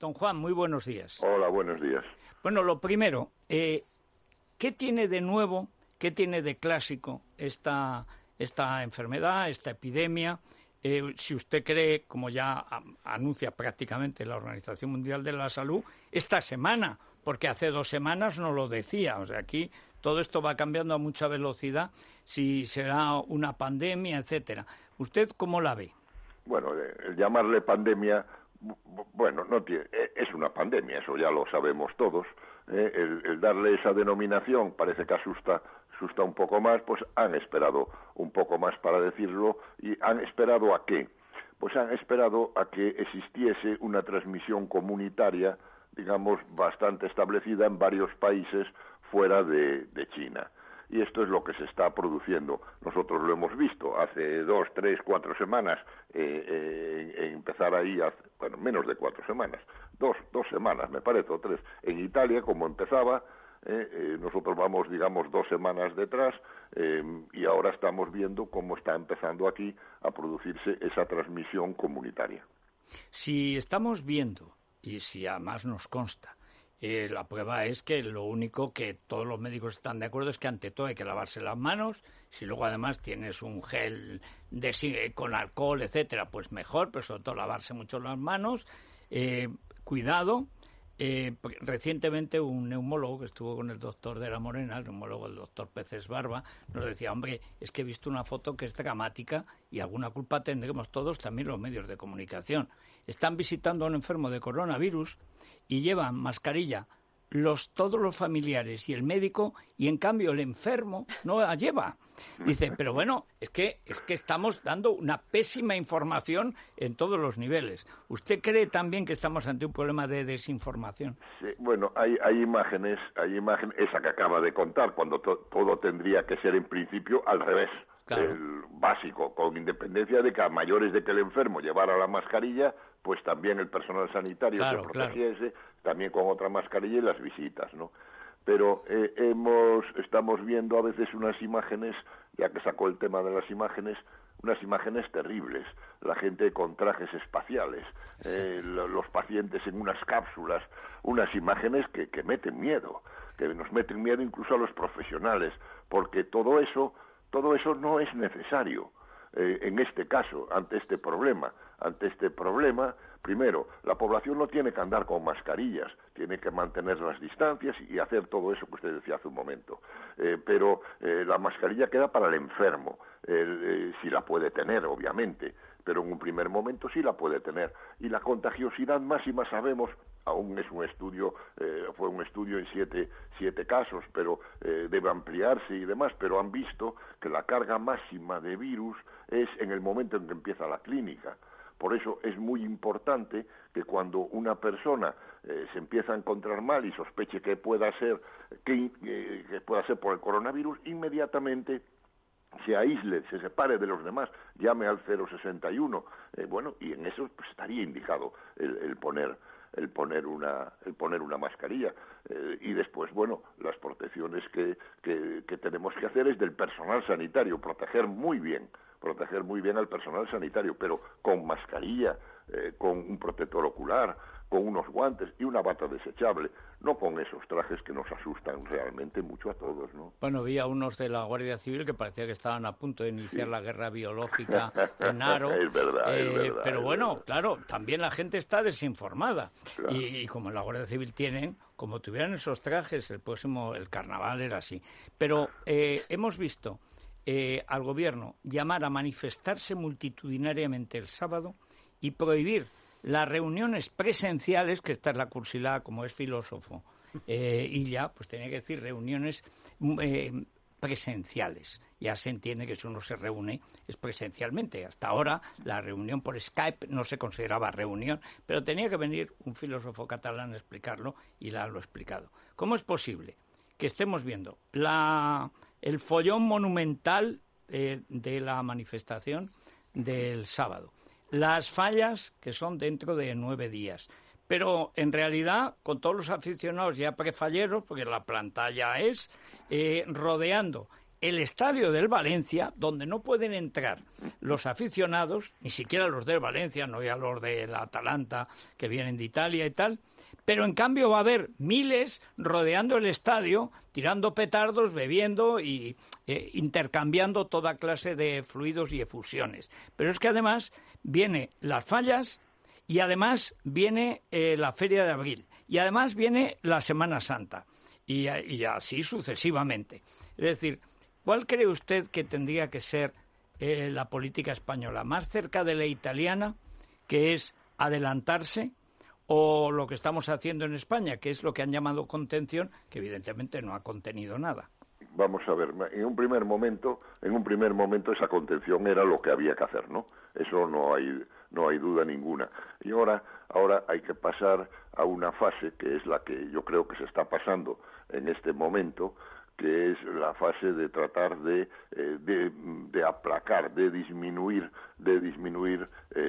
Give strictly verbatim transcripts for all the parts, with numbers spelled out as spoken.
Don Juan, muy buenos días. Hola, buenos días. Bueno, lo primero, eh, ¿qué tiene de nuevo, qué tiene de clásico esta, esta enfermedad, esta epidemia? Eh, si usted cree, como ya a, anuncia prácticamente la Organización Mundial de la Salud, esta semana, porque hace dos semanas no lo decía. O sea, aquí todo esto va cambiando a mucha velocidad, si será una pandemia, etcétera. ¿Usted cómo la ve? Bueno, el llamarle pandemia, bueno, no tiene, es una pandemia, eso ya lo sabemos todos. Eh, el, el darle esa denominación parece que asusta, asusta un poco más, pues han esperado un poco más para decirlo. ¿Y han esperado a qué? Pues han esperado a que existiese una transmisión comunitaria, digamos, bastante establecida en varios países fuera de, de China. Y esto es lo que se está produciendo. Nosotros lo hemos visto hace dos, tres, cuatro semanas, eh, eh, en, en empezar ahí, hace, bueno, menos de cuatro semanas, dos, dos semanas me parece, o tres. En Italia, como empezaba, eh, eh, nosotros vamos, digamos, dos semanas detrás, eh, y ahora estamos viendo cómo está empezando aquí a producirse esa transmisión comunitaria. Si estamos viendo, y si además nos consta, Eh, la prueba es que lo único que todos los médicos están de acuerdo es que ante todo hay que lavarse las manos. Si luego además tienes un gel de, con alcohol, etcétera, pues mejor, pero sobre todo lavarse mucho las manos. Eh, cuidado. Eh, recientemente un neumólogo que estuvo con el doctor de la Morena, el neumólogo del doctor Peces Barba, nos decía, hombre, es que he visto una foto que es dramática y alguna culpa tendremos todos, también los medios de comunicación. Están visitando a un enfermo de coronavirus y llevan mascarilla los todos los familiares y el médico, y en cambio el enfermo no la lleva. Dice, pero bueno, es que es que estamos dando una pésima información en todos los niveles. ¿Usted cree también que estamos ante un problema de desinformación? Sí, bueno, hay, hay imágenes, hay imágenes, esa que acaba de contar, cuando to, todo tendría que ser en principio al revés. Claro. El básico, con independencia de que a mayores de que el enfermo llevara la mascarilla, pues también el personal sanitario claro, se protegiese, claro. También con otra mascarilla y las visitas, ¿no? Pero eh, hemos, estamos viendo a veces unas imágenes, ya que sacó el tema de las imágenes, unas imágenes terribles, la gente con trajes espaciales, sí. eh, los pacientes en unas cápsulas, unas imágenes que, que meten miedo, que nos meten miedo incluso a los profesionales, porque todo eso Todo eso no es necesario eh, en este caso, ante este problema. Ante este problema, primero, la población no tiene que andar con mascarillas, tiene que mantener las distancias y hacer todo eso que usted decía hace un momento. Eh, pero eh, la mascarilla queda para el enfermo, eh, eh, si la puede tener, obviamente, pero en un primer momento sí la puede tener. Y la contagiosidad máxima sabemos, aún es un estudio, eh, fue un estudio en siete, siete casos, pero eh, debe ampliarse y demás, pero han visto que la carga máxima de virus es en el momento en que empieza la clínica. Por eso es muy importante que cuando una persona eh, se empieza a encontrar mal y sospeche que pueda ser, que, eh, que pueda ser por el coronavirus, inmediatamente se aísle, se separe de los demás, llame al cero sesenta y uno, eh, bueno, y en eso pues, estaría indicado el, el poner el poner una el poner una mascarilla eh, y después, bueno, las protecciones que, que, que tenemos que hacer es del personal sanitario, proteger muy bien, proteger muy bien al personal sanitario, pero con mascarilla, eh, con un protector ocular, con unos guantes y una bata desechable, no con esos trajes que nos asustan realmente mucho a todos, ¿no? Bueno, vi a unos de la Guardia Civil que parecía que estaban a punto de iniciar sí. la guerra biológica en Haro. Es verdad, eh, es verdad. Pero es bueno, verdad. claro, también la gente está desinformada. Claro. Y, y como en la Guardia Civil tienen, como tuvieran esos trajes, el próximo, el carnaval era así. Pero eh, hemos visto eh, al gobierno llamar a manifestarse multitudinariamente el sábado y prohibir las reuniones presenciales, que esta es la cursilada, como es filósofo, eh, y ya, pues tenía que decir reuniones eh, presenciales. Ya se entiende que si uno se reúne es presencialmente. Hasta ahora la reunión por Skype no se consideraba reunión, pero tenía que venir un filósofo catalán a explicarlo y la lo ha explicado. ¿Cómo es posible que estemos viendo la, el follón monumental eh, de la manifestación del sábado? Las fallas, que son dentro de nueve días. Pero, en realidad, con todos los aficionados ya prefalleros, porque la planta ya es, eh, rodeando el estadio del Valencia, donde no pueden entrar los aficionados, ni siquiera los del Valencia, no ya los del Atalanta que vienen de Italia y tal, pero en cambio va a haber miles rodeando el estadio, tirando petardos, bebiendo y eh, intercambiando toda clase de fluidos y efusiones. Pero es que además viene las fallas y además viene eh, la Feria de Abril y además viene la Semana Santa y, y así sucesivamente. Es decir, ¿cuál cree usted que tendría que ser eh, la política española? ¿Más cerca de la italiana, que es adelantarse, o lo que estamos haciendo en España, que es lo que han llamado contención, que evidentemente no ha contenido nada? Vamos a ver, en un primer momento, en un primer momento esa contención era lo que había que hacer, ¿no? Eso no hay no hay duda ninguna. Y ahora ahora hay que pasar a una fase que es la que yo creo que se está pasando en este momento, que es la fase de tratar de, eh, de, de aplacar, de disminuir, de disminuir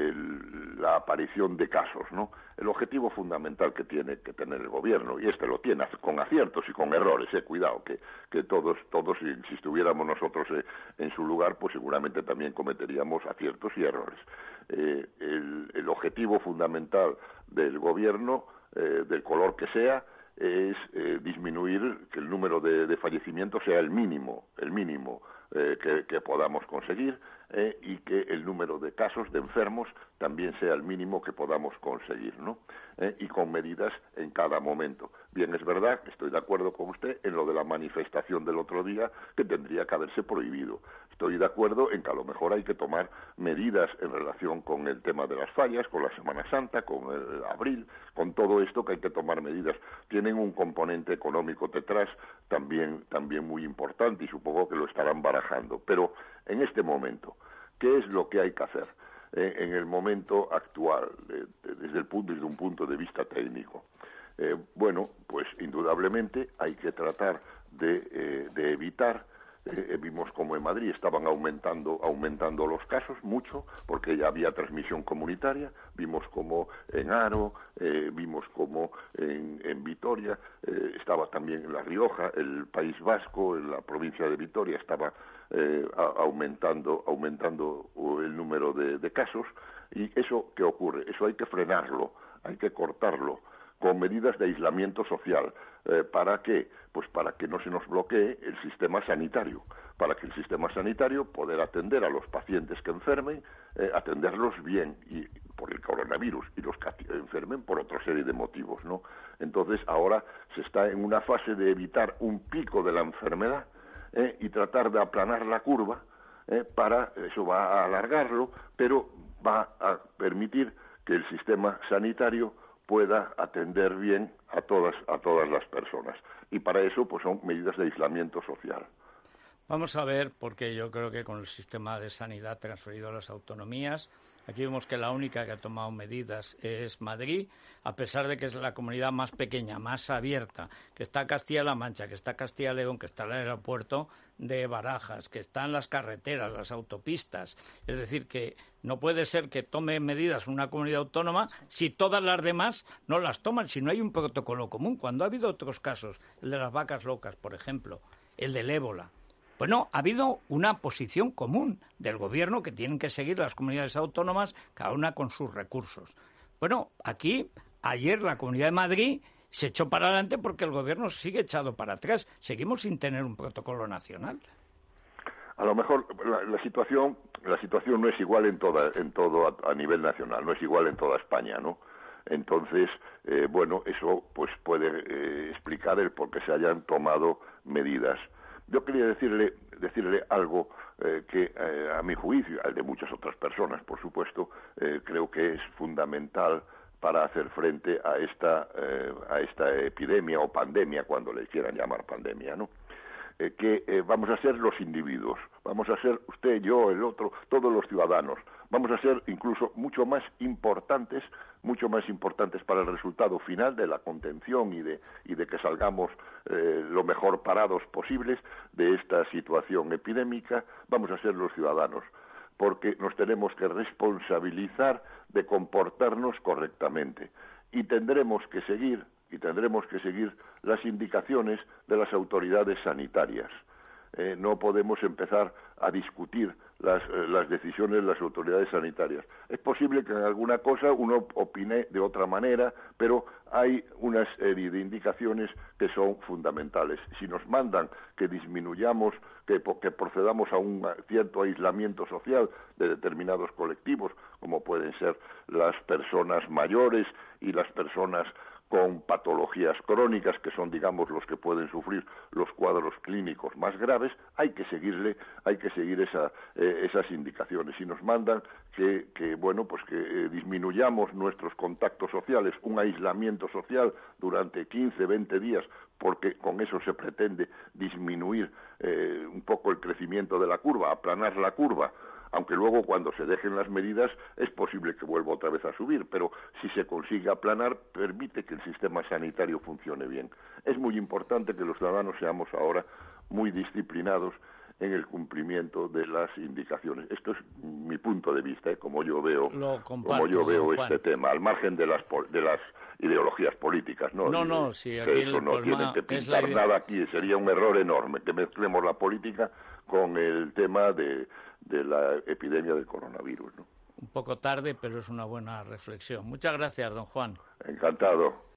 el, la aparición de casos, ¿no? El objetivo fundamental que tiene que tener el gobierno, y este lo tiene con aciertos y con errores, eh, cuidado, que, que todos, todos si, si estuviéramos nosotros eh, en su lugar, pues seguramente también cometeríamos aciertos y errores. Eh, el, el objetivo fundamental del gobierno, eh, del color que sea, es eh, disminuir, que el número de, de fallecimientos sea el mínimo, el mínimo eh, que, que podamos conseguir, eh, y que el número de casos de enfermos también sea el mínimo que podamos conseguir, ¿no? Eh, y con medidas en cada momento. Bien, es verdad, estoy de acuerdo con usted en lo de la manifestación del otro día, que tendría que haberse prohibido. Estoy de acuerdo en que a lo mejor hay que tomar medidas en relación con el tema de las fallas, con la Semana Santa, con el abril, con todo esto que hay que tomar medidas. Tienen un componente económico detrás también, también muy importante y supongo que lo estarán barajando. Pero en este momento, ¿qué es lo que hay que hacer? Eh, en el momento actual, de, de, desde, el punto, desde un punto de vista técnico. Eh, bueno, pues indudablemente hay que tratar de, eh, de evitar. Eh, vimos como en Madrid estaban aumentando aumentando los casos mucho porque ya había transmisión comunitaria, vimos como en Haro, eh, vimos como en, en Vitoria, eh, estaba también en La Rioja, el País Vasco, en la provincia de Vitoria estaba eh, a, aumentando aumentando el número de, de casos. Y eso, ¿qué ocurre? Eso hay que frenarlo, hay que cortarlo con medidas de aislamiento social. Eh, ¿Para qué? Pues para que no se nos bloquee el sistema sanitario, para que el sistema sanitario poder atender a los pacientes que enfermen, eh, atenderlos bien y por el coronavirus y los que enfermen por otra serie de motivos, ¿no? Entonces ahora se está en una fase de evitar un pico de la enfermedad eh, y tratar de aplanar la curva, eh, para eso va a alargarlo, pero va a permitir que el sistema sanitario pueda atender bien a todas a todas las personas, y para eso pues son medidas de aislamiento social. Vamos a ver, porque yo creo que con el sistema de sanidad transferido a las autonomías, aquí vemos que la única que ha tomado medidas es Madrid, a pesar de que es la comunidad más pequeña, más abierta, que está Castilla-La Mancha, que está Castilla-León, que está el aeropuerto de Barajas, que están las carreteras, las autopistas. Es decir, que no puede ser que tome medidas una comunidad autónoma si todas las demás no las toman, si no hay un protocolo común. Cuando ha habido otros casos, el de las vacas locas, por ejemplo, el del ébola, bueno, ha habido una posición común del gobierno que tienen que seguir las comunidades autónomas, cada una con sus recursos. Bueno, aquí, ayer la Comunidad de Madrid se echó para adelante porque el gobierno sigue echado para atrás. Seguimos sin tener un protocolo nacional. A lo mejor la, la situación la situación no es igual en toda en todo a, a nivel nacional, no es igual en toda España, ¿no? Entonces, eh, bueno, eso pues puede eh, explicar el por qué se hayan tomado medidas. Yo quería decirle decirle algo eh, que eh, a mi juicio, al de muchas otras personas, por supuesto, eh, creo que es fundamental para hacer frente a esta eh, a esta epidemia o pandemia, cuando le quieran llamar pandemia, ¿no? Eh, que eh, vamos a ser los individuos, vamos a ser usted, yo, el otro, todos los ciudadanos, vamos a ser incluso mucho más importantes, mucho más importantes para el resultado final de la contención y de y de que salgamos eh, lo mejor parados posibles de esta situación epidémica. Vamos a ser los ciudadanos, porque nos tenemos que responsabilizar de comportarnos correctamente y tendremos que seguir y tendremos que seguir las indicaciones de las autoridades sanitarias. eh, no podemos empezar a discutir las, eh, las decisiones de las autoridades sanitarias. Es posible que en alguna cosa uno opine de otra manera, pero hay una serie de indicaciones que son fundamentales. Si nos mandan que disminuyamos, que, que procedamos a un cierto aislamiento social de determinados colectivos, como pueden ser las personas mayores y las personas con patologías crónicas, que son, digamos, los que pueden sufrir los cuadros clínicos más graves, hay que seguirle, hay que seguir esa, eh, esas indicaciones. Si nos mandan que, que bueno, pues que eh, disminuyamos nuestros contactos sociales, un aislamiento social durante quince, veinte días, porque con eso se pretende disminuir eh, un poco el crecimiento de la curva, aplanar la curva, aunque luego cuando se dejen las medidas es posible que vuelva otra vez a subir, pero si se consigue aplanar, permite que el sistema sanitario funcione bien. Es muy importante que los ciudadanos seamos ahora muy disciplinados en el cumplimiento de las indicaciones. Esto es mi punto de vista, ¿eh? como yo veo, comparto, como yo veo este tema, al margen de las de las ideologías políticas, ¿no? No, no, sí, aquí eso no tienen que pintar la... nada aquí, sería un error enorme que mezclemos la política con el tema de de la epidemia del coronavirus, ¿no? Un poco tarde, pero es una buena reflexión. Muchas gracias, don Juan. Encantado.